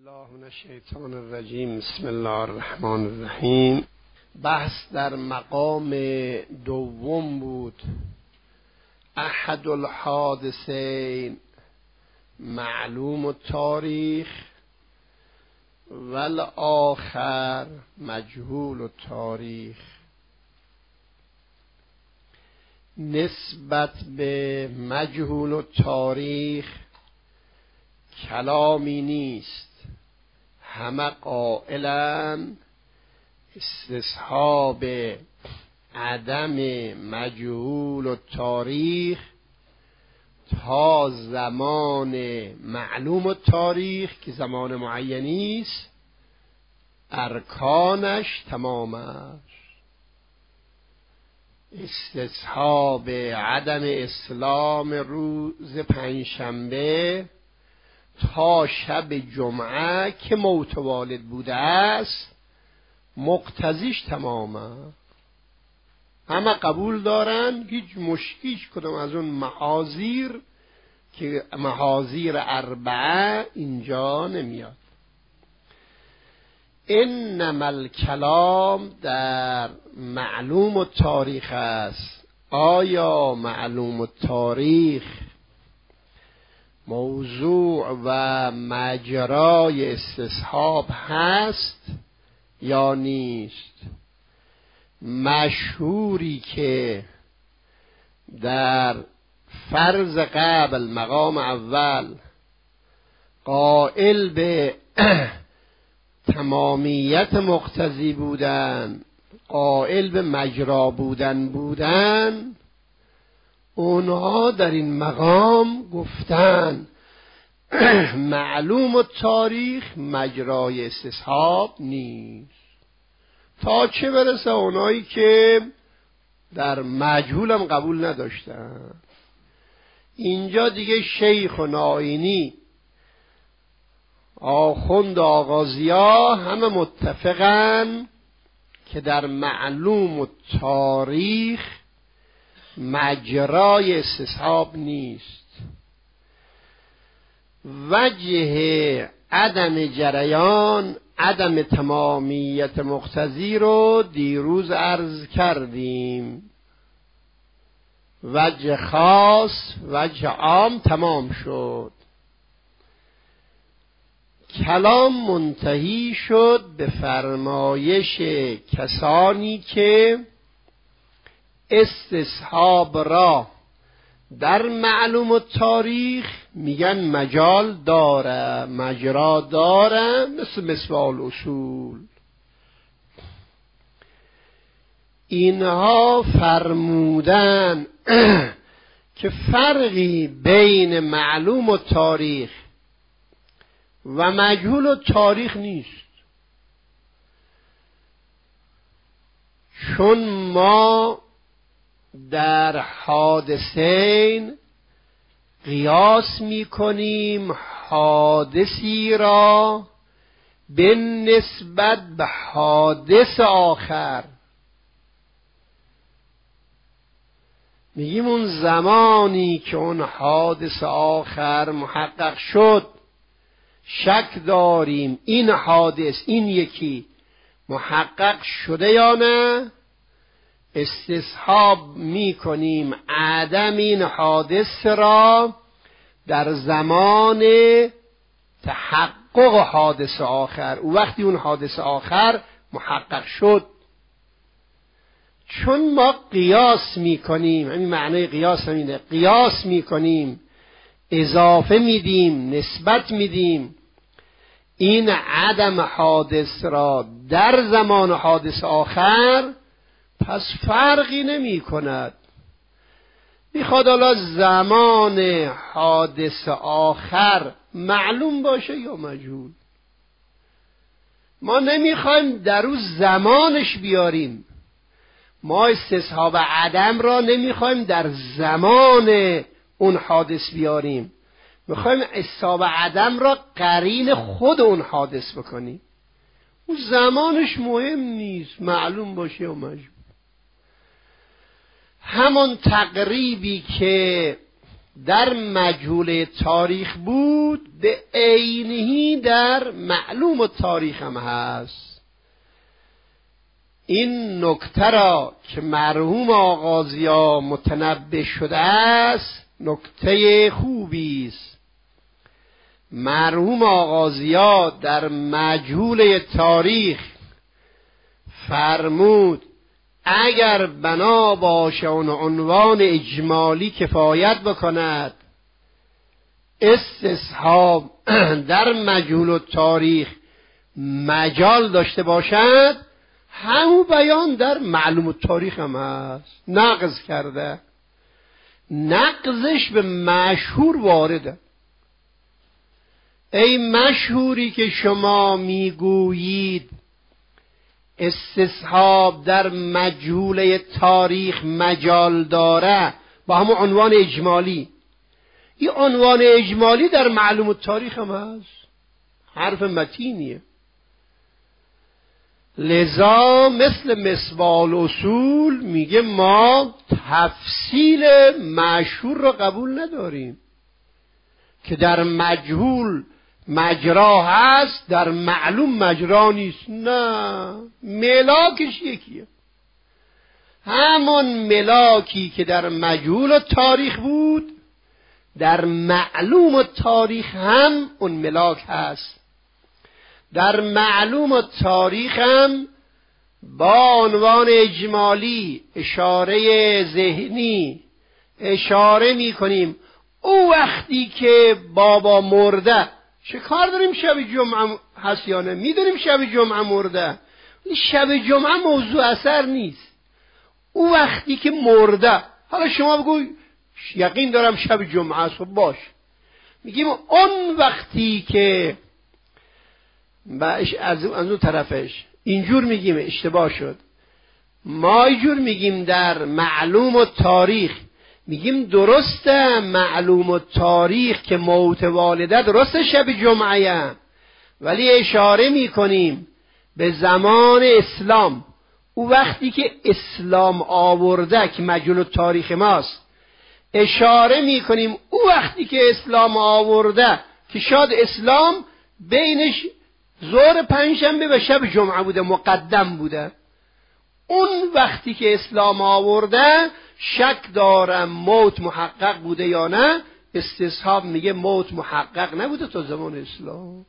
الله من الشیطان الرجیم. بسم الله الرحمن الرحیم. بحث در مقام دوم بود. احد الحادثین معلوم التاریخ والآخر مجهول التاریخ. نسبت به مجهول التاریخ کلامی نیست، همه قائلن استصحاب عدم مجهول التاریخ تا زمان معلوم التاریخ که زمان معینی است ارکانش تمام است. استصحاب عدم اسلام روز پنجشنبه تا شب جمعه که موت والد بوده است مقتضیش تمامه. همه قبول دارن، هیچ مشکلی کدام از اون محاذیر که محاذیر اربعه اینجا نمیاد. انما الکلام در معلوم التاریخ است. آیا معلوم التاریخ موضوع و مجرای استصحاب هست یا نیست؟ مشهوری که در فرض قبل مقام اول قائل به تمامیت مقتضی بودن، قائل به مجرا بودن، اونها در این مقام گفتن معلوم التاریخ مجرای استصحاب نیست. تا چه برسه اونایی که در مجهولم قبول نداشتن. اینجا دیگه شیخ و ناینی، آخوند و آغازیا همه متفقن که در معلوم التاریخ مجرای استصحاب نیست. وجه عدم جریان، عدم تمامیت مقتضی رو دیروز عرض کردیم. وجه خاص، وجه عام تمام شد. کلام منتهی شد به فرمایش کسانی که استصحاب را در معلوم التاریخ میگن مجال داره، مجرا داره، مثل مصباح الاصول. اینها فرمودن که فرقی بین معلوم التاریخ و مجهول التاریخ نیست، چون ما در حادثین قیاس میکنیم حادثی را به نسبت به حادث آخر. میگیم اون زمانی که اون حادث آخر محقق شد شک داریم این حادث، این یکی محقق شده یا نه، استصحاب میکنیم عدم این حادث را در زمان تحقق حادث آخر، و وقتی اون حادث آخر محقق شد. چون ما قیاس میکنیم، همین معنی قیاس همینه، قیاس میکنیم، اضافه میدیم، نسبت میدیم این عدم حادث را در زمان حادث آخر، پس فرقی نمی کند. میخواد حالا زمان حادث آخر معلوم باشه یا مجهول، ما نمیخوایم در روز زمانش بیاریم. ما استصحاب عدم را نمیخوایم در زمان اون حادث بیاریم، میخوایم استصحاب عدم را قرین خود اون حادث بکنیم. اون زمانش مهم نیست، معلوم باشه یا مجهول. همون تقریبی که در مجهول تاریخ بود به عینه همینی در معلوم التاریخ هم هست. این نکته را که مرحوم آغازیا متنبه شده است نکته خوبی است. مرحوم آغازیا در مجهول تاریخ فرمود اگر بنا باشه اون عنوان اجمالی کفایت بکند، استصحاب در مجهول التاریخ مجال داشته باشد، همون بیان در معلوم التاریخ هم هست. نقض کرده، نقضش به مشهور وارده. ای مشهوری که شما میگویید استصحاب در مجهول تاریخ مجال داره با همون عنوان اجمالی، این عنوان اجمالی در معلوم التاریخ هم هست، حرف متینیه. لذا مثل مصباح الاصول میگه ما تفصیل مشهور را قبول نداریم که در مجهول مجرا هست در معلوم مجرا نیست. نه، ملاکش یکیه. همون ملاکی که در مجهول تاریخ بود در معلوم تاریخ هم اون ملاک هست. در معلوم تاریخ هم با عنوان اجمالی اشاره ذهنی اشاره می کنیم او وقتی که بابا مرده، چه کار داریم شب جمعه هست یا نه؟ میدونیم شب جمعه مرده، شب جمعه موضوع اثر نیست. او وقتی که مرده، حالا شما بگو یقین دارم شب جمعه است، خب باش، میگیم اون وقتی که از اون طرفش اینجور میگیم اشتباه شد. ما اینجور میگیم در معلوم التاریخ، میگیم درسته معلوم التاریخ که موت والده درسته شب جمعه، ولی اشاره میکنیم به زمان اسلام. او وقتی که اسلام آورده که مجهول التاریخ ماست، اشاره میکنیم او وقتی که اسلام آورده که شاید اسلام بینش ظهر پنجشنبه و شب جمعه بوده، مقدم بوده. اون وقتی که اسلام آورده شک دارم موت محقق بوده یا نه. استصحاب میگه موت محقق نبوده تا زمان اسلام.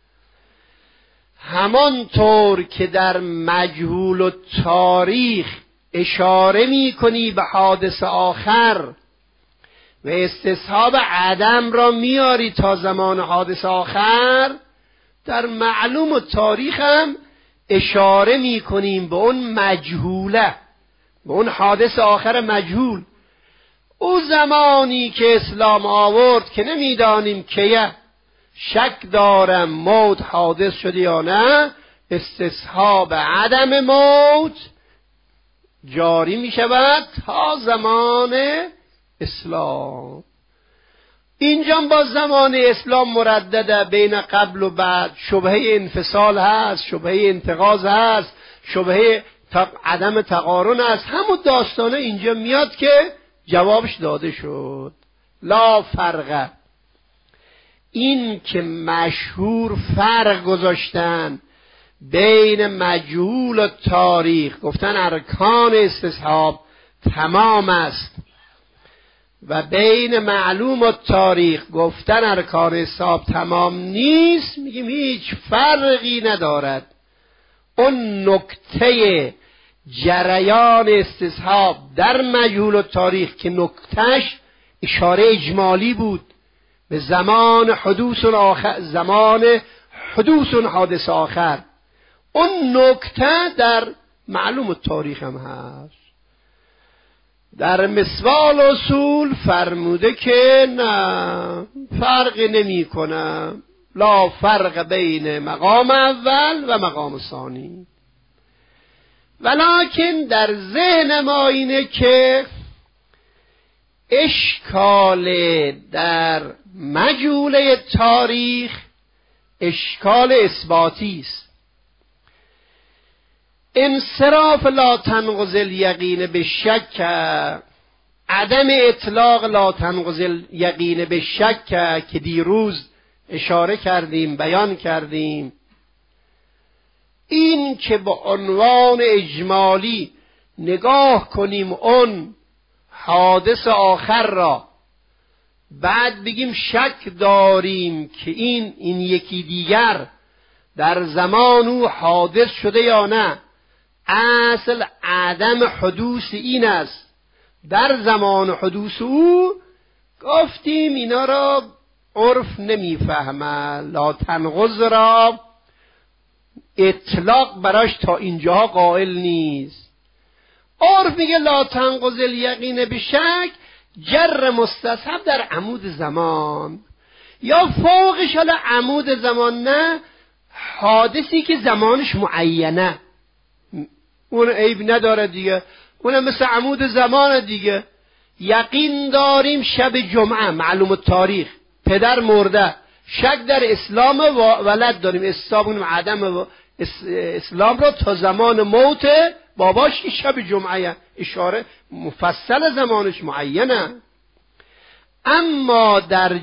همانطور که در مجهول التاریخ اشاره میکنی به حادث آخر و استصحاب عدم را میاری تا زمان حادث آخر، در معلوم التاریخ هم اشاره میکنیم به اون مجهوله، به اون حادث آخر مجهول. او زمانی که اسلام آورد که نمیدانیم کیه، شک دارم موت حادث شده یا نه، استصحاب عدم موت جاری می شود تا زمان اسلام. اینجا با زمان اسلام مردده، بین قبل و بعد شبهه انفصال هست، شبهه انتقاض هست، شبهه عدم تقارن هست. همون داستانه اینجا میاد که جوابش داده شد. لا فرق، این که مشهور فرق گذاشتن بین مجهول و تاریخ، گفتن ارکان استصحاب تمام است، و بین معلوم و تاریخ گفتن ارکان استصحاب تمام نیست، میگیم هیچ فرقی ندارد. اون نکته جریان استصحاب در مجهول و تاریخ که نکتهش اشاره اجمالی بود به زمان حدوث حادث آخر، اون نکته در معلوم التاریخ هم هست. در مصباح الاصول فرموده که نه، فرق نمی کنه، لا فرق بین مقام اول و مقام ثانی. ولکن در ذهن ما اینه که اشکال در مجهول تاریخ اشکال اثباتی است. انصراف لا تنقض الیقین به شک، عدم اطلاق لا تنقض الیقین به شک که دیروز اشاره کردیم، بیان کردیم. این که با عنوان اجمالی نگاه کنیم اون حادث آخر را، بعد بگیم شک داریم که این یکی دیگر در زمان او حادث شده یا نه، اصل عدم حدوث این است در زمان حدوث او. گفتیم اینا را عرف نمیفهمه، لا تنقض را اطلاق براش تا اینجا قائل نیست. عرف میگه لا تنقض الیقین بشک جر مستصحب در عمود زمان، یا فوقش حالا عمود زمان نه، حادثی که زمانش معینه، اون عیب نداره دیگه، اونم مثل عمود زمان دیگه. یقین داریم شب جمعه معلوم تاریخ پدر مرده، شک در اسلام ولد داریم، استابون عدم اسلام را تا زمان موت باباش که شب جمعه، اشاره مفصل زمانش معینه. اما در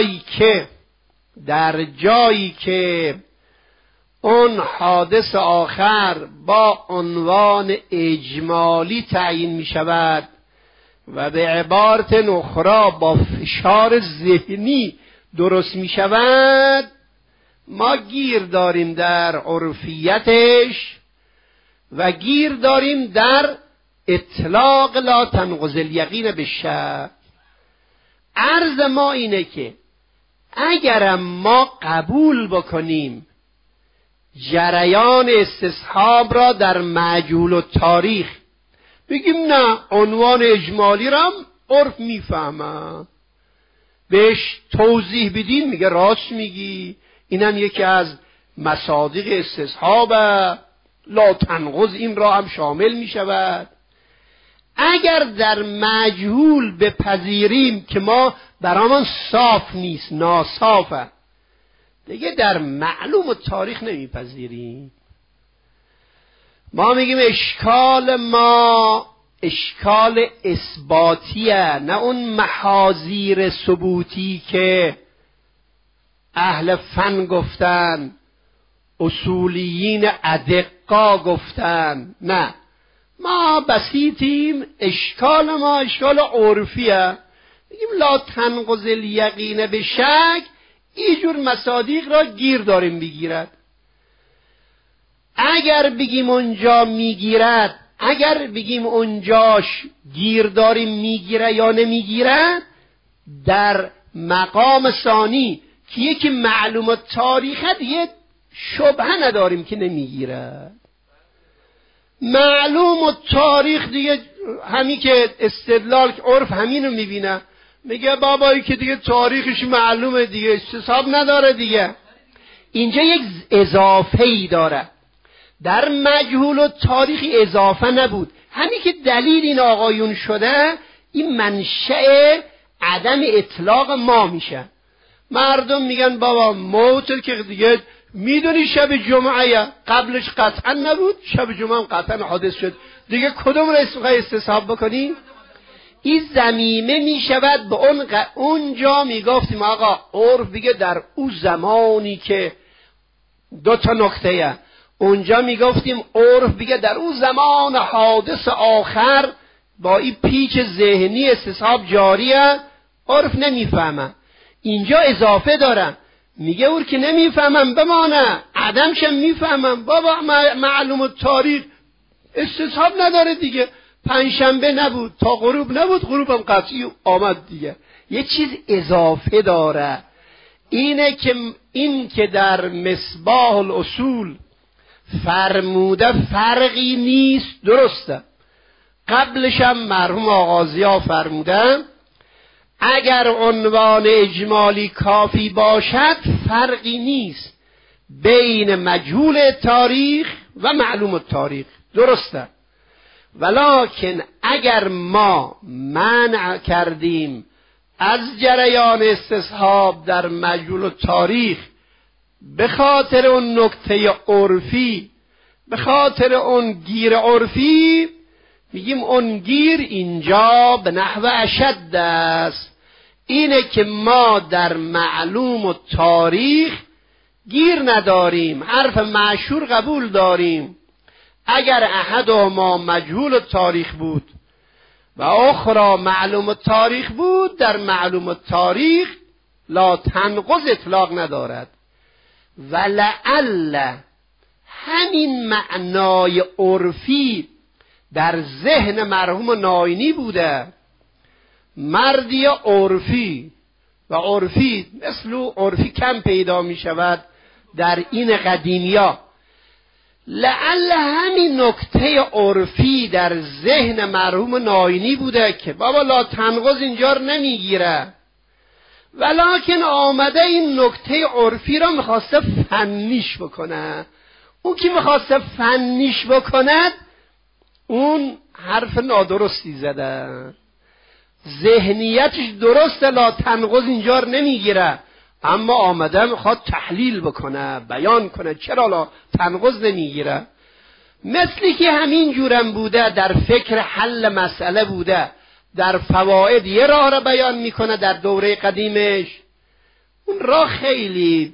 جایی که اون حادث آخر با عنوان اجمالی تعیین می شود و به عبارت اخرى با فشار ذهنی درست می شود، ما گیر داریم در عرفیتش و گیر داریم در اطلاق لا تنقض الیقین بالشک. عرض ما اینه که اگرم ما قبول بکنیم جریان استصحاب را در مجهول و تاریخ، بگیم نه عنوان اجمالی را عرف میفهمه، بهش توضیح بدین میگه راست میگی، اینم یکی از مصادیق استصحابه، لا تنقض این را هم شامل میشود. اگر در مجهول بپذیریم که ما برامون صاف نیست، ناصافه، دیگه در معلوم و تاریخ نمیپذیریم. ما میگیم اشکال ما اشکال اثباتیه، نه اون محاذیر ثبوتی که اهل فن گفتن، اصولیین ادقا گفتن. نه، ما بسیطیم، اشکال ما اشکال عرفیه. میگیم لا تنقض الیقین بشک، اینجور مصادیق را گیر داریم بگیرد. اگر بگیم اونجا میگیرد، اگر بگیم اونجاش گیر داریم میگیره یا نمیگیرد، در مقام ثانی که یکی معلومات تاریخه دیگه شبهه نداریم که نمیگیرد. معلوم و تاریخ دیگه همین که استدلال عرف همینو میبینه، میگه بابایی که دیگه تاریخش معلومه دیگه استصحاب نداره دیگه. اینجا یک اضافه ای داره، در مجهول و تاریخ اضافه نبود. همین که دلیل این آقایون شده، این منشأ عدم اطلاق ما میشه. مردم میگن بابا موت که دیگه میدونی شب جمعه، قبلش قطعا نبود، شب جمعه هم قطعا حادث شد، دیگه کدوم را استصحاب بکنی؟ این ضمیمه میشود به اونجا میگفتیم آقا عرف بگه در اون زمانی که دو تا نکته، اونجا میگفتیم عرف بگه در اون زمان حادث آخر با این پیچ ذهنی استصحاب جاریه، عرف نمیفهمه. اینجا اضافه دارم، میگه اون که نمیفهمم بمانه، عدمشم میفهمم. بابا معلوم تاریخ استصحاب نداره دیگه، پنجشنبه نبود تا غروب نبود، غروبم قطعی آمد دیگه. یه چیز اضافه داره، این که در مصباح الاصول فرموده فرقی نیست، درسته. قبلش هم مرحوم آغازی‌ها فرمودن اگر عنوان اجمالی کافی باشد فرقی نیست بین مجهول تاریخ و معلوم تاریخ، درسته. ولکن اگر ما منع کردیم از جریان استصحاب در مجهول تاریخ به خاطر اون نکته عرفی، به خاطر اون گیر عرفی، میگیم اون گیر اینجا به نحو اشد است. اینه که ما در معلوم و تاریخ گیر نداریم، حرف معشور قبول داریم. اگر احدهما مجهول التاریخ بود و اخرى معلوم التاریخ بود، در معلوم التاریخ لا تنقض اطلاق ندارد. ولعل همین معنای عرفی در ذهن مرحوم ناینی بوده. مردی عرفی و عرفی مثل عرفی کم پیدا می شود در این قدیمیا. لعل همین نکته عرفی در ذهن مرحوم ناینی بوده که بابا لا تنقض اینجا رو نمیگیره، ولکن آمده این نکته عرفی را میخواسته فنیش بکنه. اون که میخواسته فنیش بکند اون حرف نادرستی زده، ذهنیتش درسته، لا تنقض اینجا رو نمیگیره، اما آمده میخواد تحلیل بکنه، بیان کنه چرا لا تنقض نمیگیره. مثلی که همین جورم بوده در فکر حل مسئله بوده، در فواید یه راه را بیان میکنه در دوره قدیمش، اون راه خیلی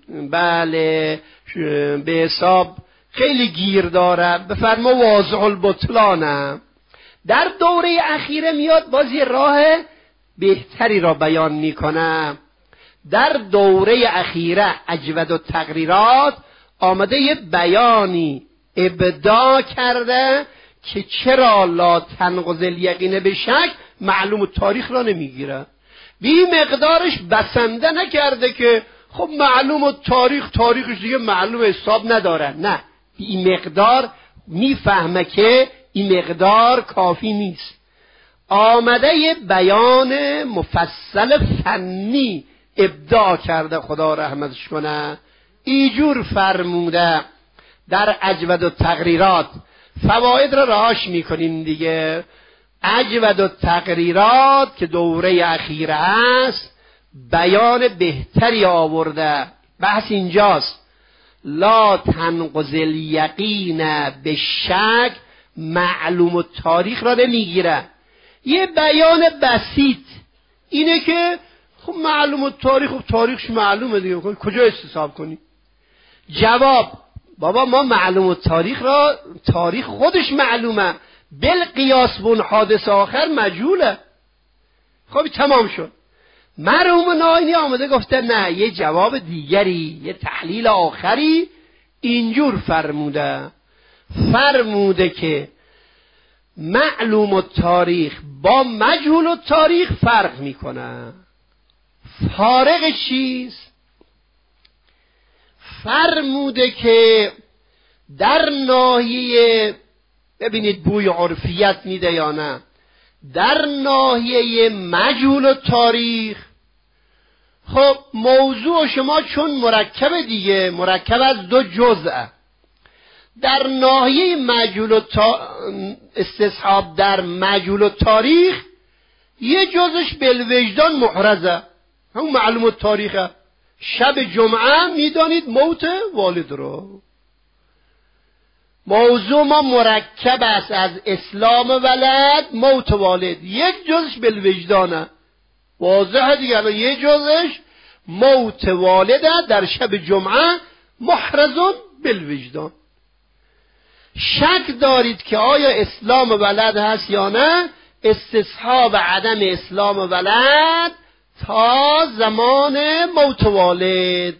بله به حساب خیلی گیر داره، بفرما واضح البطلانه. در دوره اخیره میاد باز یه راه بهتری را بیان میکنه. در دوره اخیره اجود التقریرات آمده یه بیانی ابداع کرده که چرا لا تنقض الیقین به شک معلوم تاریخ را نمیگیره. بی مقدارش بسنده نکرده که خب معلوم تاریخش دیگه معلوم حساب نداره، نه، بی مقدار میفهمه که این مقدار کافی نیست. آمده یه بیان مفصل فنی ابداع کرده، خدا رحمتش کنه. ایجور فرموده در اجود التقریرات، فواید را رهاش میکنیم دیگه. اجود التقریرات که دوره اخیره است بیان بهتری آورده. بحث اینجاست، لا تنقض الیقین به شک معلوم التاریخ را نمیگیره. یه بیان بسیط اینه که خب معلوم التاریخ، خب تاریخش معلومه دیگه، کجا استصحاب کنی؟ جواب، بابا ما معلوم التاریخ را، تاریخ خودش معلومه، بالقیاس بون حادث آخر مجهوله. خب تمام شد. مرحوم ناینی آمده گفته نه، یه جواب دیگری، یه تحلیل آخری اینجور فرموده که معلوم التاریخ با مجهول التاریخ فرق میکنه. فارق چیست؟ فرموده که در ناحیه، ببینید بوی عرفیت میده یا نه، در ناحیه مجهول التاریخ خب موضوع شما چون مرکب دیگه، مرکب از دو جزء، در ناحیه مجهول استصحاب در مجهول التاریخ یه جزش بالوجدان محرزه، همون معلوم التاریخه. شب جمعه میدانید موت والد رو، موضوع ما مرکب است از اسلام ولد موت والد، یک جزش بالوجدانه، واضحه دیگه. یه جزش موت والده در شب جمعه محرزون بالوجدان. شک دارید که آیا اسلام ولد هست یا نه؟ استصحاب عدم اسلام ولد تا زمان موت والد،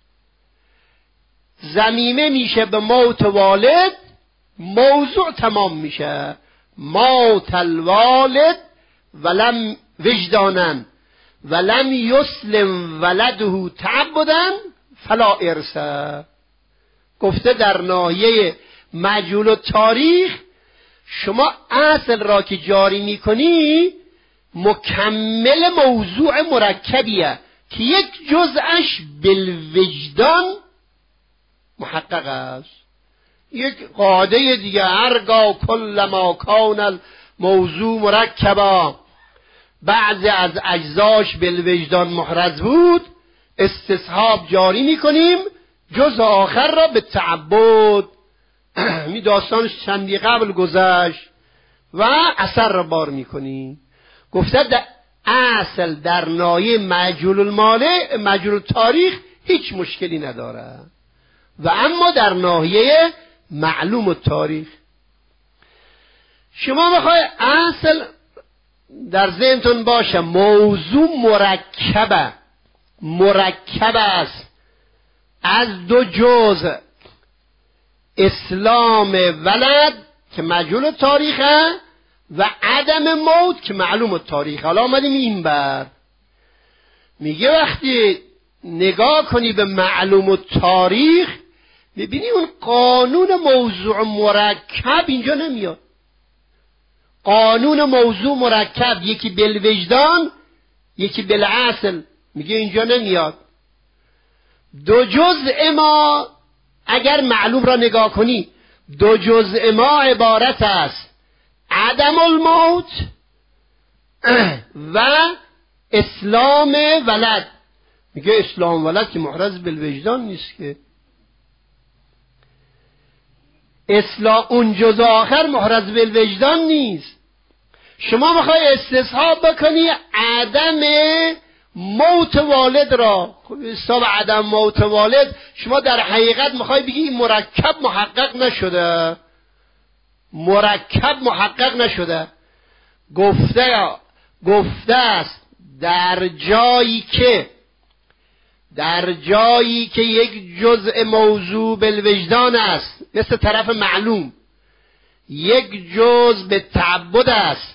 ضمیمه میشه به موت والد، موضوع تمام میشه. موت الوالد ولم وجدانن ولم یسلم ولده تعبدن فلا ارث. گفته در ناحیه مجهول التاریخ شما اصل را که جاری میکنی مکمل موضوع مرکبیه که یک جزءش بالوجدان محقق است. یک قاعده دیگه، هرگاه کل ما کان الموضوع مرکبا، بعضی از اجزاش بالوجدان محرز بود، استصحاب جاری میکنیم، جزء آخر را به تعبد. می داستانش چندی قبل گذشت و اثر را بار میکنیم. گفته اصل در ناحیه مجهول تاریخ هیچ مشکلی نداره و اما در ناحیه معلوم التاریخ شما میخوای اصل در ذهنتون باشه موضوع مرکب است از دو جزء، اسلام ولد که مجهول تاریخه و عدم موت که معلوم التاریخ. حالا آمدیم این بر میگه وقتی نگاه کنی به معلوم التاریخ میبینی اون قانون موضوع مرکب اینجا نمیاد. قانون موضوع مرکب یکی بالوجدان یکی بالاصل میگه اینجا نمیاد. دو جزء ما اگر معلوم را نگاه کنی دو جزء ما عبارت است عدم الموت و اسلام ولد. میگه اسلام ولد که محرز بالوجدان نیست که اون جزء آخر محرز بالوجدان نیست. شما میخوای استصحاب بکنی عدم موت والد را. حساب عدم موت والد شما در حقیقت میخوای بگی مرکب محقق نشده. گفته است در جایی که یک جزء موضوع بالوجدان است مثل طرف معلوم، یک جزء به تعبد است،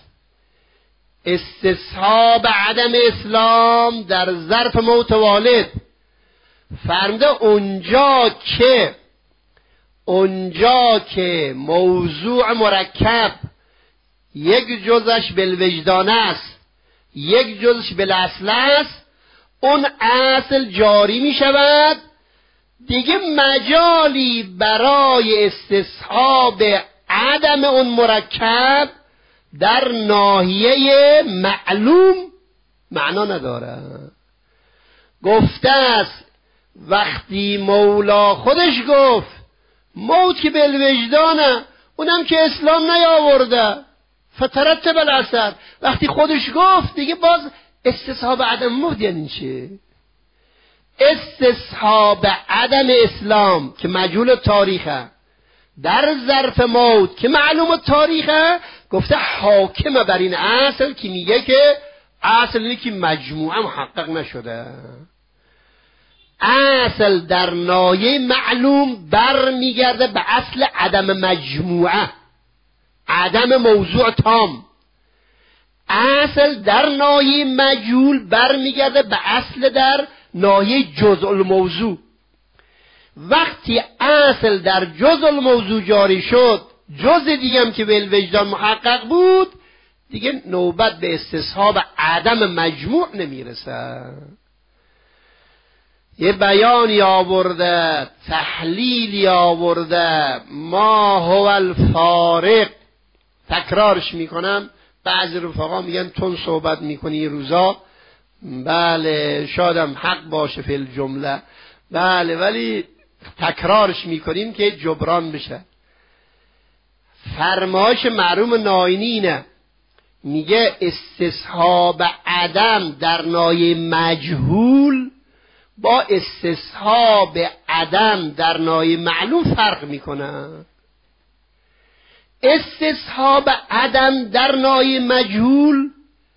استصحاب عدم اسلام در ظرف موت والد فرموده اونجا که موضوع مرکب یک جزش بالوجدان است یک جزش بالاصل است اون اصل جاری می شود، دیگه مجالی برای استصحاب عدم اون مرکب در ناحیه معلوم معنا نداره. گفته است وقتی مولا خودش گفت موت که بالوجدانه اونم که اسلام نیاورده فترتب الاثر، وقتی خودش گفت دیگه باز استصحاب عدم موت یعنی چه؟ استصحاب عدم اسلام که مجهول تاریخه در ظرف موت که معلوم تاریخه گفته حاکمه بر این اصل که میگه که اصل اینه که مجموعه محقق نشده. اصل در ناحیه معلوم بر میگرده به اصل عدم مجموعه، عدم موضوع تام. اصل در ناحیه مجهول بر میگرده به اصل در ناحیه جزء الموضوع. وقتی اصل در جزء الموضوع جاری شد جزء دیگه هم که بالوجدان محقق بود دیگه نوبت به استصحاب عدم مجموع نمیرسه. یه بیانی آورده، تحلیلی آورده، ما هو الفارق. تکرارش میکنم، بعضی رفقا میگن تون صحبت میکنی یه روزا. بله شادم حق باشه فی الجمله، بله، ولی تکرارش میکنیم که جبران بشه. فرمایش مرحوم ناینی اینه، میگه استصحاب عدم در ناحیه مجهول با استصحاب عدم در ناحیه معلوم فرق میکنه. استصحاب عدم در ناحیه مجهول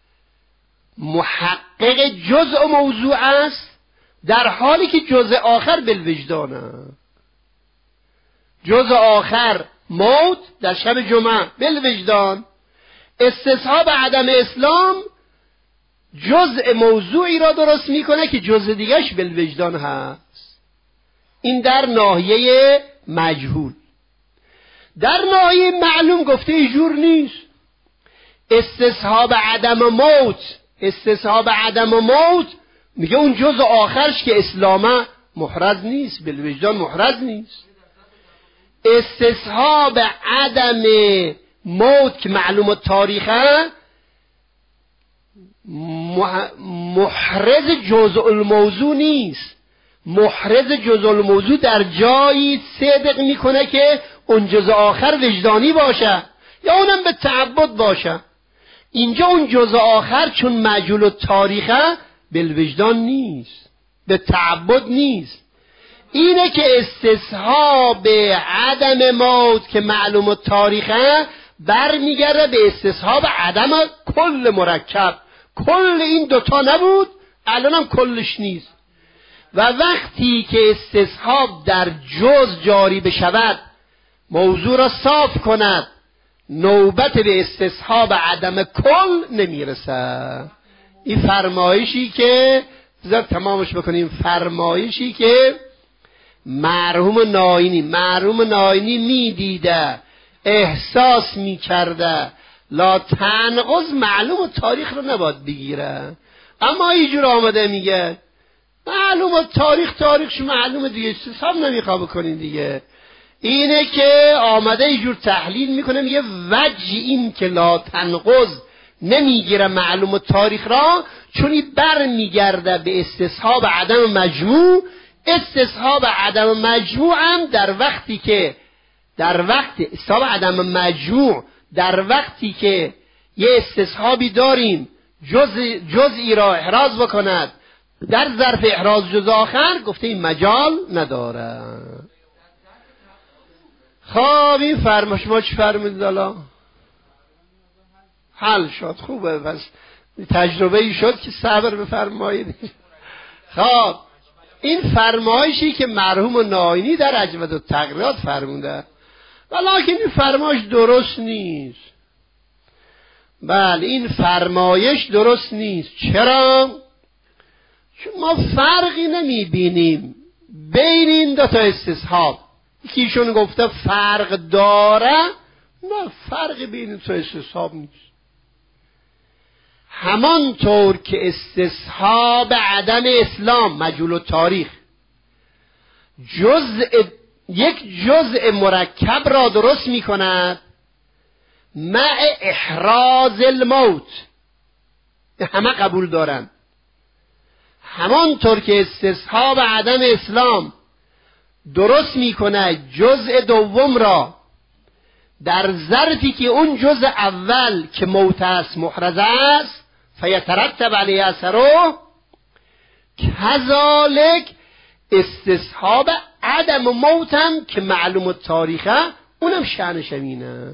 محقق جزء موضوع است در حالی که جزء آخر بالوجدانه. جزء آخر موت در شب جمعه بالوجدان. استصحاب عدم اسلام جزء موضوعی را درست میکنه که جزء دیگهش بالوجدان هست. این در ناحیه مجهول. در ناحیه معلوم گفته اینجور نیست. استصحاب عدم موت میگه اون جزء آخرش که اسلامه محرز نیست، بالوجدان محرز نیست. استصحاب عدم موت که معلوم تاریخه محرز جزء الموضوع نیست. محرز جزء الموضوع در جایی صدق میکنه که اون جزء آخر وجدانی باشه یا اونم به تعبد باشه. اینجا اون جزء آخر چون مجهول التاریخه بالوجدان نیست، به تعبد نیست. اینه که استصحاب عدم موت که معلوم التاریخه برمیگرده به استصحاب عدم کل مرکب. کل این دوتا نبود، الان هم کلش نیست. و وقتی که استصحاب در جز جاری بشود، موضوع را صاف کند، نوبت به استصحاب عدم کل نمیرسه. این فرمایشی که بذار تمامش بکنیم، فرمایشی که مرحوم ناینی میدیده، احساس میکرده، لا تنقض معلوم تاریخ رو نباید بگیره، اما اینجور آمده میگه معلوم تاریخش معلومه دیگه، حساب نمیخواه بکنین دیگه. اینه که آمده اینجور تحلیل میکنه، میگه وجه این که لا تنقض نمیگیره معلوم تاریخ را، چون این بر میگرده به استصحاب عدم مجموع. استصحاب عدم مجموع هم در وقتی استصحاب عدم مجموع در وقتی که یه استصحابی داریم جزئی را احراز بکند، در ظرف احراز جز آخر گفته این مجال نداره. خب این فرمایش ما چی فرمودید؟ حالا حل شد، خوبه، پس تجربه ای شد که صبر بفرمایید. خب این فرمایشی که مرحوم ناینی در اجود التقریرات فرمونده، ولیکن این فرمایش درست نیست. بله این فرمایش درست نیست. چرا؟ چون ما فرقی نمیبینیم بین این دو تا استصحاب. یکیشون گفته فرق داره، نه فرقی بین دو تا استصحاب نیست. همانطور که استصحاب عدم اسلام مجهول التاریخ یک جزء مرکب را درست می کند مع احراز الموت، همه قبول دارن. همانطور که استصحاب عدم اسلام درست می کند جزء دوم را در ظرفی که اون جزء اول که موت است محرز است، فیترتب علیه اثره، کذالک استصحاب عدم موتم که معلوم التاریخه اونم شأنش همینه.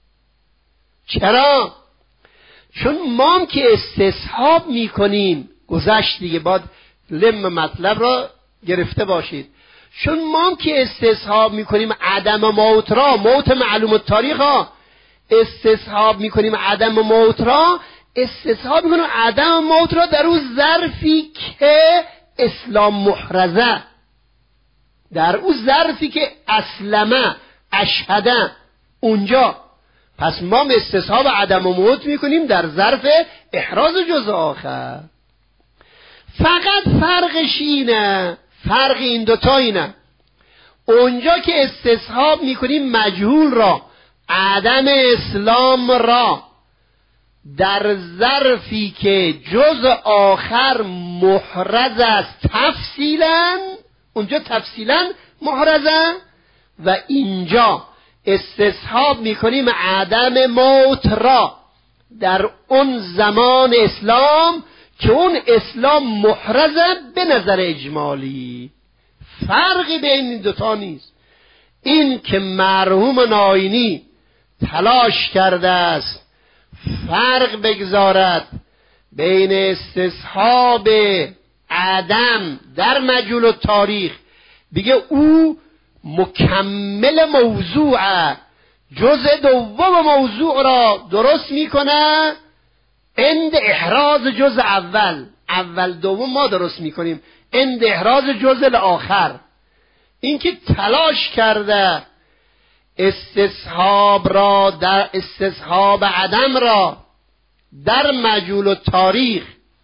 چرا؟ چون ما هم که استصحاب میکنیم، گذشت دیگه، باید لم مطلب را گرفته باشید، چون ما هم که استصحاب میکنیم عدم موت را، موت معلوم التاریخ را استصحاب میکنیم، عدم موت را استصحاب میکنیم، عدم موت را در اون ظرفی که اسلام محرزه، در اون ظرفی که اسلمه اشهده اونجا. پس ما استصحاب عدم موت میکنیم در ظرف احراز جزء آخر. فقط فرقش اینه، فرق این دوتا اینه، اونجا که استصحاب میکنیم مجهول را، عدم اسلام را، در ظرفی که جزء آخر محرز است تفصیلا، اونجا تفصیلا محرزه، و اینجا استصحاب میکنیم عدم موت را در اون زمان اسلام که اون اسلام محرزه به نظر اجمالی. فرقی بین این دوتا نیست. این که مرحوم ناینی تلاش کرده است فرق بگذارد بین استصحاب عدم در مجهول التاریخ، بگه او مکمل موضوع، جزء دوم موضوع را درست میکنه عند احراز جزء اول دوم ما درست میکنیم عند احراز جزء الاخر. این که تلاش کرده استصحاب را در استصحاب عدم را در مجهول التاریخ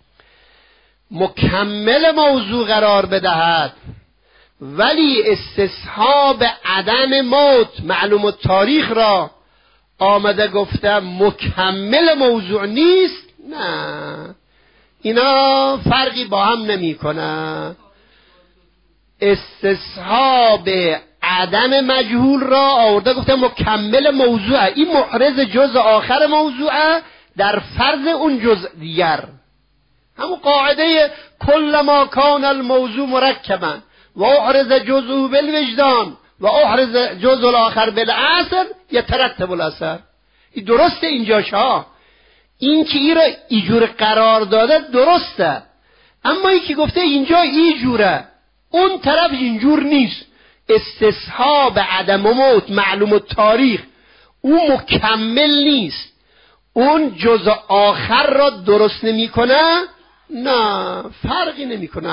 مکمل موضوع قرار بدهد، ولی استصحاب عدم موت معلوم التاریخ را آمده گفته مکمل موضوع نیست، نه، اینا فرقی با هم نمی کنه. استصحاب عدم مجهول را آورده گفته مکمل موضوع، این محرز جزء آخر موضوع، در فرض اون جزء دیگر. همون قاعده کلما کان الموضوع مرکبا و احرز جزء بالوجدان و احرز جزء الاخر بالعصر یترتب الاثر. این درسته اینجاش ها، این که این را اینجور قرار داده درسته، اما این که گفته اینجا اینجوره اون طرف اینجور نیست. استصحاب عدم موت معلوم التاریخ اون مکمل نیست، اون جزء آخر را درست نمی کنه. نه فرقی نمی کنه،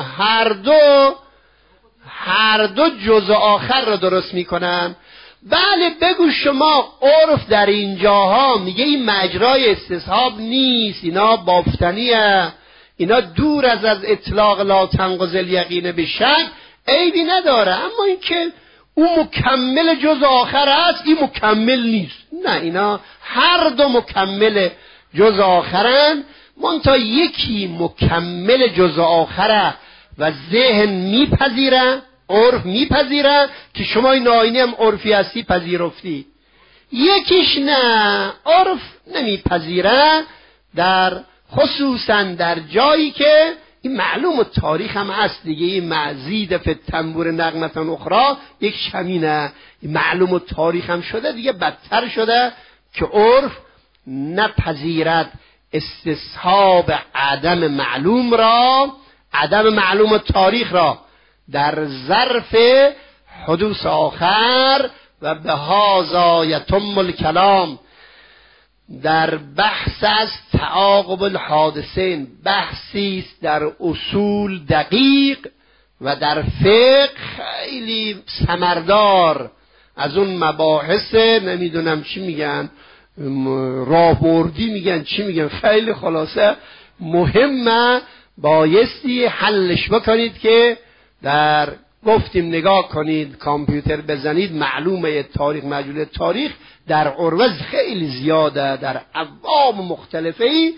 هر دو جزء آخر را درست می کنن. بله بگو شما عرف در اینجاها میگه این مجرای استصحاب نیست، اینا بافتنیه، اینا دور از اطلاق لا تنقض الیقین به شک، عیبی نداره. اما این که اون مکمل جزء آخر است این مکمل نیست. نه، اینا هر دو مکمل جزء آخرن، منتها یکی مکمل جزء آخره و ذهن میپذیره، عرف میپذیره که شما این آینه هم عرفی هستی پذیرفتی، یکیش نه، عرف نمیپذیره، در خصوصا در جایی که این معلوم تاریخ هم هست دیگه. این مزید فی التنبور نغمة اخرى یک شمینه، این معلوم تاریخ هم شده دیگه، بدتر شده که عرف نپذیرد استصحاب عدم معلوم را، عدم معلوم تاریخ را در ظرف حدوث آخر. و به هذا یتم الکلام در بحث از تعاقب الحادثین، بحثی است در اصول دقیق و در فقه خیلی ثمردار، از اون مباحث نمیدونم چی میگن، راهبردی میگن، چی میگن، خیلی خلاصه مهمه، بایستی حلش بکنید که در گفتیم نگاه کنید، کامپیوتر بزنید، معلومه تاریخ، مجهول تاریخ در عروض خیلی زیاده، در ابواب مختلفی.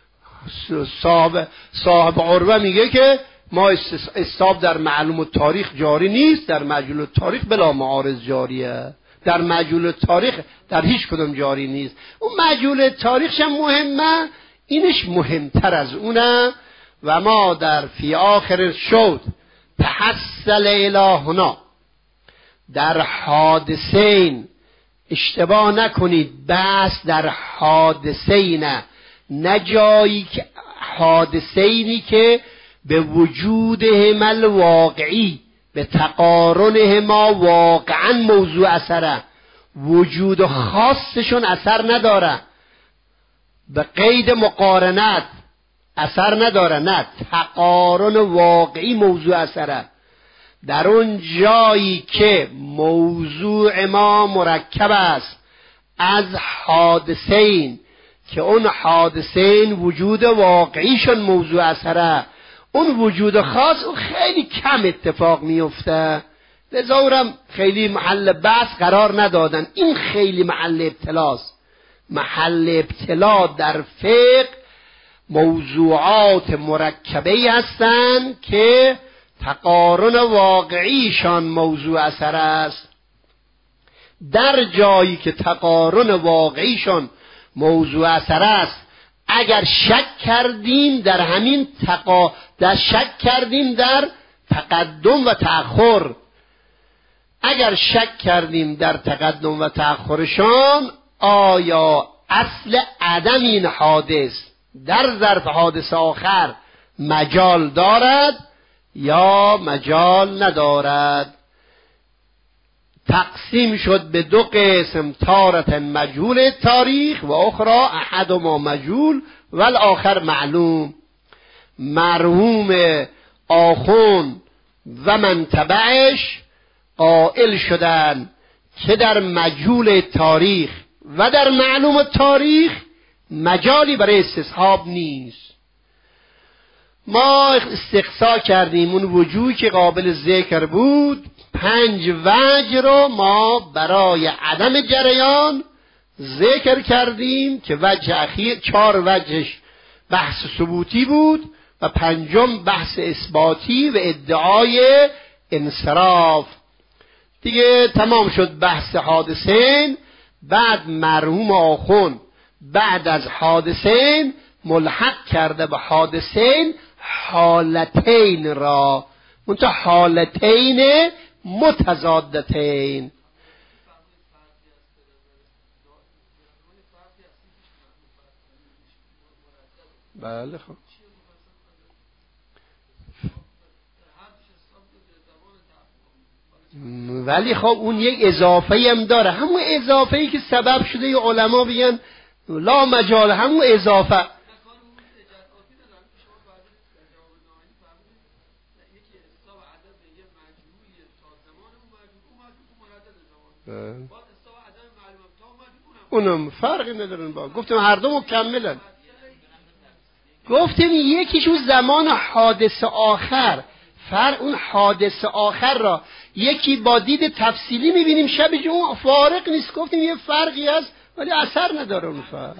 صاحب عروه میگه که ما استصحاب در معلوم تاریخ جاری نیست، در مجهول تاریخ بلا معارض جاریه، در مجهول تاریخ در هیچ کدوم جاری نیست. اون مجهول تاریخش هم مهمه، اینش مهمتر از اونه. و ما در فی آخر شد تحصل الهنا، در حادثین، اشتباه نکنید، بس در حادثین، نه جایی که حادثینی که به وجودهم الواقعی، به تقارنهما واقعا موضوع اثره، وجود خاصشون اثر نداره، به قید مقارنت اثر نداره، نه، تقارن واقعی موضوع اثره. در اون جایی که موضوع ما مرکب است از حادثین که اون حادثین وجود واقعیشون موضوع اثره، اون وجود خاص اون خیلی کم اتفاق میفته، لذا اونم خیلی محل بحث قرار ندادن. این خیلی محل ابتلاست. محل ابتلا در فقه موضوعات مرکبه هستند که تقارن واقعیشان موضوع اثر است. در جایی که تقارن واقعیشان موضوع اثر است، اگر شک کردیم در همین شک کردیم در تقدم و تأخر، اگر شک کردیم در تقدم و تأخرشان، آیا اصل عدم این حادث در ظرف حادث آخر مجال دارد یا مجال ندارد. تقسیم شد به دو قسم، تارة مجهول تاریخ و اخرى احدهما مجهول و الاخر معلوم. مرحوم آخوند و من تبعش قائل شدن که در مجهول تاریخ و در معلوم تاریخ مجالی برای استصحاب نیست. ما استقصا کردیم اون وجوهی که قابل ذکر بود، 5 وجه رو ما برای عدم جریان ذکر کردیم که وجه اخیر 4 وجهش بحث ثبوتی بود و 5 بحث اثباتی و ادعای انصراف. دیگه تمام شد بحث حادثین. بعد مرحوم آخوند بعد از حادثین ملحق کرده به حادثین حالتین را، منتها حالتین متضادتین. بله خب ولی خب اون یک اضافه هم داره، همون اضافه ای که سبب شده ی علما بگن لا مجال، همون اضافه. اونم فرقی ندارن با گفتم هر دو مکملن. گفتیم یکیشون زمان حادث آخر، اون حادث آخر را یکی با دید تفصیلی میبینیم، شبیه اون فارق نیست. گفتیم یه فرقی هست ولی اثر نداره اون فرق.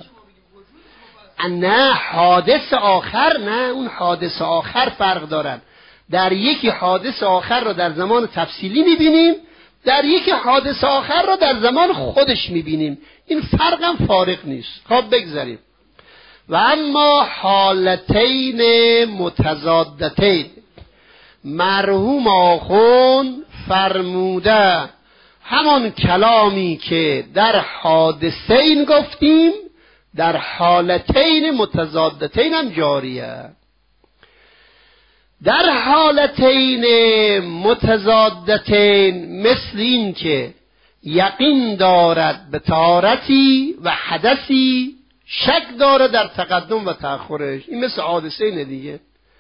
نه حادث آخر، نه اون حادث آخر فرق دارن. در یکی حادث آخر را در زمان تفصیلی میبینیم، در یکی حادث آخر را در زمان خودش میبینیم. این فرق هم فارق نیست. خب بگذاریم. و اما حالتین متضادتین، مرحوم آخوند فرموده همان کلامی که در حادثین گفتیم در حالتین متضادتین هم جاریه. در حالتین متضادتین مثل این که یقین دارد به طهارتی و حدثی، شک داره در تقدم و تأخرش. این مثل حادثین دیگه.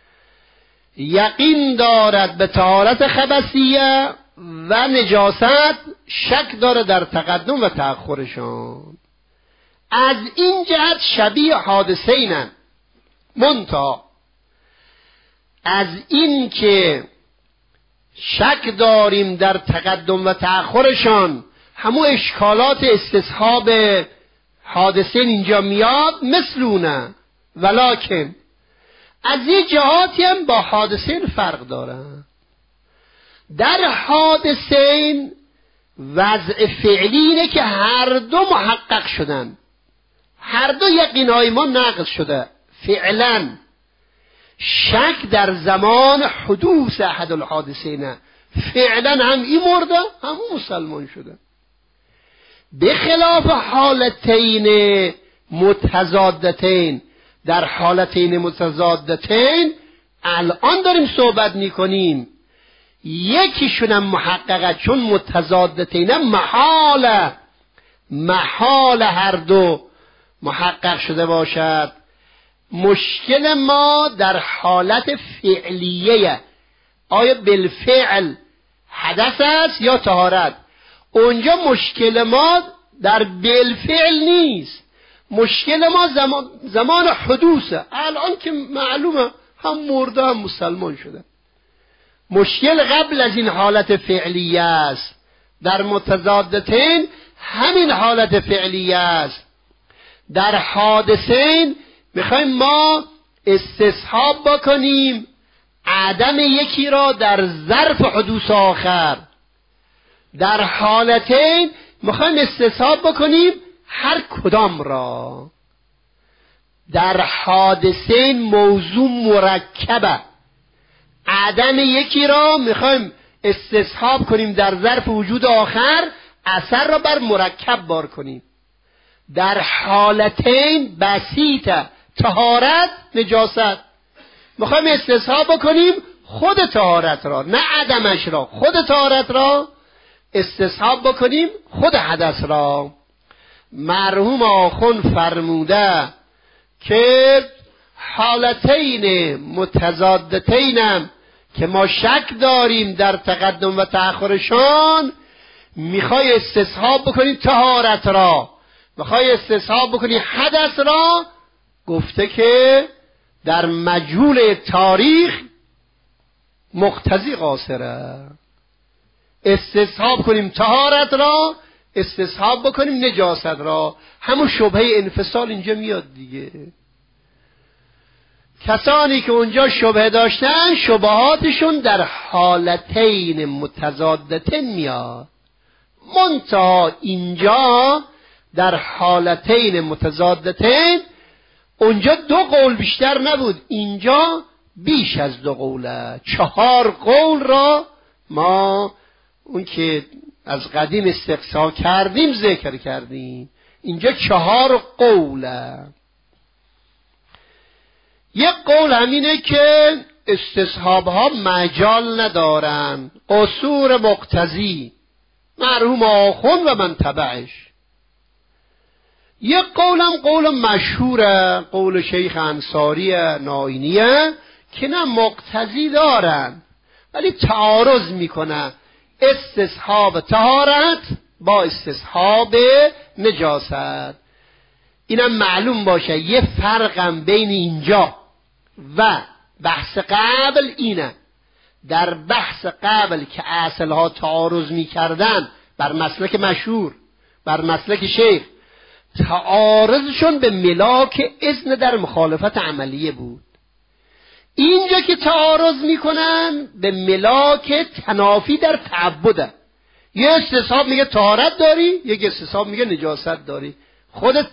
یقین دارد به طهارت خبثیه و نجاست، شک داره در تقدم و تأخرشان. از این جهت شبیه حادثینن، منتها از این که شک داریم در تقدم و تأخرشان، همون اشکالات استصحاب حادثین اینجا میاد مثلونه، ولکن از این جهاتی هم با حادثین فرق داره. در حادثین وضع فعلی اینه که هر دو محقق شدن، هر دو یقینهای ما نقض شده فعلا. شک در زمان حدوث احد الحادثین، فعلا هم این مرده هم مسلمان شده. به خلاف حالتین متضادتین، در حالتین متضادتین الان داریم صحبت میکنیم، یکیشون هم محققه، چون متضادتین محال هر دو محقق شده باشد. مشکل ما در حالت فعلیه، آیا بالفعل حدث است یا طهارت؟ اونجا مشکل ما در بالفعل نیست، مشکل ما زمان حدوثه. الان که معلومه هم مرده هم مسلمان شده. مشکل قبل از این حالت فعلیه است. در متضادتین همین حالت فعلیه است. در حادثین میخوایم ما استصحاب بکنیم عدم یکی را در ظرف حدوث آخر. در حالتین میخوایم استصحاب بکنیم هر کدام را. در حادثین موضوع مرکبه، عدم یکی را میخوایم استصحاب کنیم در ظرف وجود آخر، اثر را بر مرکب بار کنیم. در حالتین بسیطه، طهارت نجاست، میخوایم استصحاب بکنیم خود طهارت را، نه عدمش را، خود طهارت را استصحاب بکنیم خود حدث را. مرحوم آخوند فرموده که حالتین متضادتینم که ما شک داریم در تقدم و تأخرشان، میخوای استصحاب بکنی طهارت را، میخوای استصحاب بکنی حدث را، گفته که در مجهول تاریخ مقتضی قاصره. استصحاب کنیم طهارت را، استصحاب بکنیم نجاست را. همون شبهه انفصال اینجا میاد دیگه. کسانی که اونجا شبهه داشتن شبهاتشون در حالتین متضادتین میاد. منتها اینجا در حالتین متضادتین، اونجا 2 قول بیشتر نبود، اینجا بیش از 2 قوله. 4 قول را ما اون که از قدیم استقصا کردیم ذکر کردیم. اینجا 4 قوله. یک قول همینه که استصحاب ها مجال ندارن، قصور مقتضی، مرحوم آخوند و من تبعش. یک قولم قول مشهوره، قول شیخ انصاری ناینیه که نه مقتضی دارن ولی تعارض میکنه استصحاب طهارت با استصحاب نجاست. اینم معلوم باشه یه فرقم بین اینجا و بحث قبل اینه. در بحث قبل که اصلها تعارض میکردن بر مسلک مشهور، بر مسلک شیخ، تعارضشون به ملاک اذن در مخالفت عملیه بود. اینجا که تعارض میکنن به ملاک تنافی در تعبده. یه استصحاب میگه طهارت داری، یک استصحاب میگه نجاست داری. خودت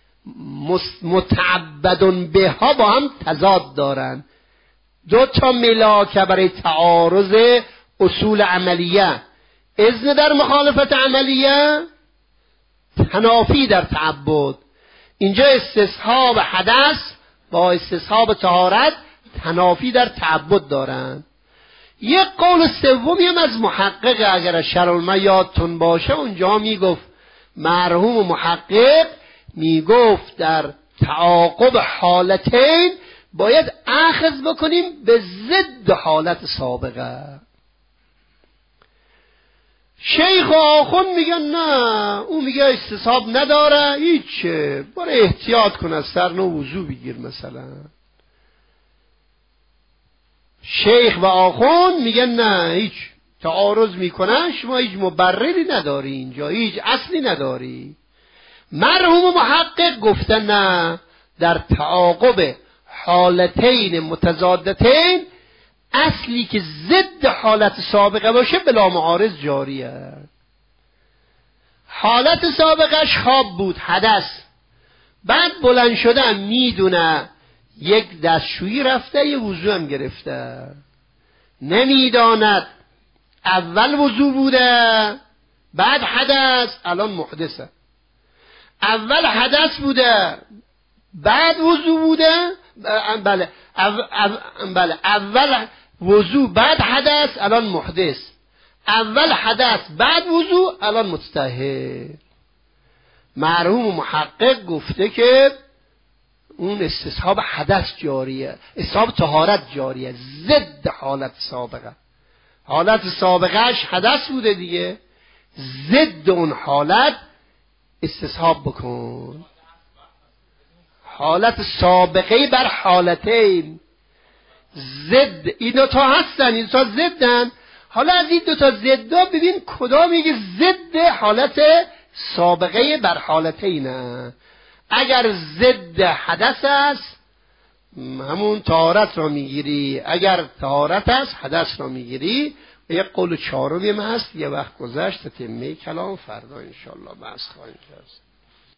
متعبدون به ها با هم تضاد دارن. 2 تا ملاک برای تعارض اصول عملیه، اذن در مخالفت عملیه، تنافی در تعبد. اینجا استصحاب حدث با استصحاب طهارت تنافی در تعبد دارن. یک قول سومی هم از محقق، اگر شرح یادتون باشه اونجا میگفت مرحوم محقق میگفت در تعاقب حالتین باید اخذ بکنیم به ضد حالت سابقه. شیخ و آخوند میگن نه، اون میگه استصحاب نداره، هیچ، برای احتیاط کن از سر نو وضو بگیر مثلا. شیخ و آخوند میگن نه، هیچ تعارض میکنن، شما هیچ مبرری نداری، اینجا هیچ اصلی نداری. مرحوم محقق گفتن نه، در تعاقب حالتین متضادتین اصلی که ضد حالت سابقه باشه بلا معارض جاریه. حالت سابقش خواب بود، حدث، بعد بلند شده میدونه یک دستشویی رفته یه وضو هم گرفته، نمیداند اول وضو بوده بعد حدث الان محدثه، اول حدث بوده بعد وضو بوده، بله اول وضو بعد حدث الان محدث، اول حدث بعد وضو الان متطهر. مرحوم محقق گفته که اون استصحاب حدث جاریه، استصحاب طهارت جاریه، ضد حالت سابقه. حالت سابقهش حدث بوده دیگه، ضد اون حالت استصحاب بکن. حالت سابقه بر حالتین ضد، این 2 تا هستن، این 2 تا ضدن. حالا از این 2 تا ضدا ببین کدام میگه ضد حالت سابقه بر حالتینه. اگر ضد حدث است همون طهارت را میگیری، اگر طهارت است حدث را میگیری. و یک قول 4م هست، یه وقت گذشت تتمه کلام، فردا انشاءالله بحث خواهیم کرد.